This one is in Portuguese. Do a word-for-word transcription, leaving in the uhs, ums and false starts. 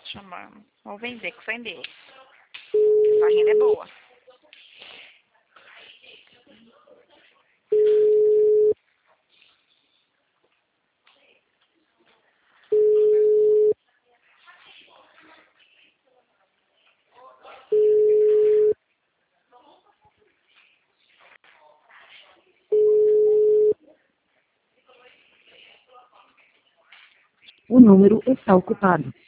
chamando. Vou vender, com fé em Deus. A renda é boa. O número está ocupado.